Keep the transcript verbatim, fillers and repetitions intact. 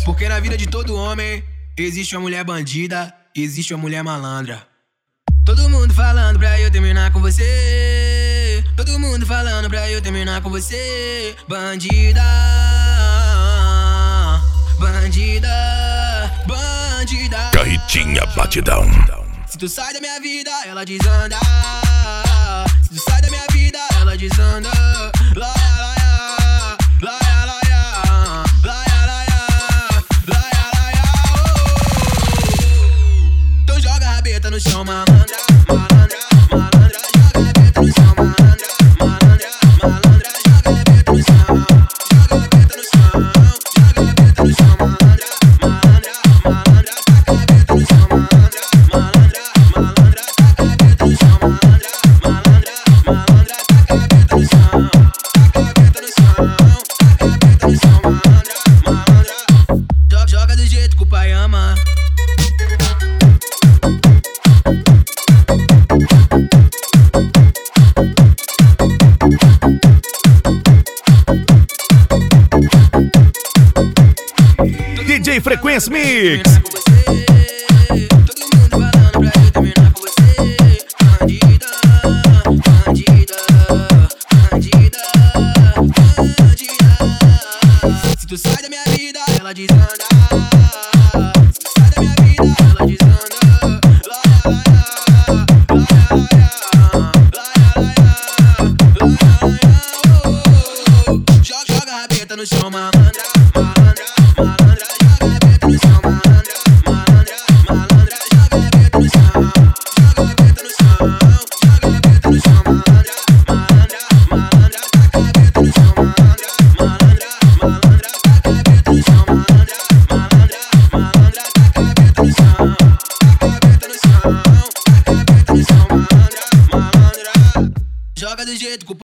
Porque na vida de todo homem existe uma mulher bandida, existe uma mulher malandra. Todo mundo falando pra eu terminar com você. Todo mundo falando pra eu terminar com você. Bandida, bandida, bandida. Carretinha Batidão. Se tu sai da minha vida, ela desanda. Se tu sai da minha vida, ela desanda. Laia, laia, laia, laia, laia, laia, laia, laia, oh. Então joga a rabeta no chão, malandra, malandra, malandra. Joga a rabeta no chão, malandra, malandra, malandra. Joga a rabeta no chão, joga a rabeta no chão, joga a rabeta no chão, malandra, malandra, malandra. Taca a rabeta no chão, malandra, malandra, malandra. Taca a rabeta no chão, malandra, malandra, malandra. Taca a rabeta no chão, taca a rabeta no chão, taca a rabeta no chão, malandra, malandra. Joga, joga do jeito que o pai ama. D J Frequência Mix. Todo mundo falando pra eu terminar com você. Bandida, bandida, bandida, bandida. Se tu sai da minha vida, ela desanda. Se tu sai da minha vida, ela desanda. Laia, laia, laia, laia, laia, laia, oh. Joga, joga a rabeta no chão, malandra, malandra, malandra. Joga a rabeta no chão, malandra, malandra, malandra. Joga a rabeta no chão, joga a rabeta no chão, joga a rabeta no chão, malandra, malandra, malandra. Taca a rabeta no chão, malandra, malandra, malandra. Taca a rabeta no chão, malandra, malandra, malandra. Taca a rabeta no chão, taca a rabeta no chão, taca a rabeta no chão, malandra, malandra. Joga do jeito que o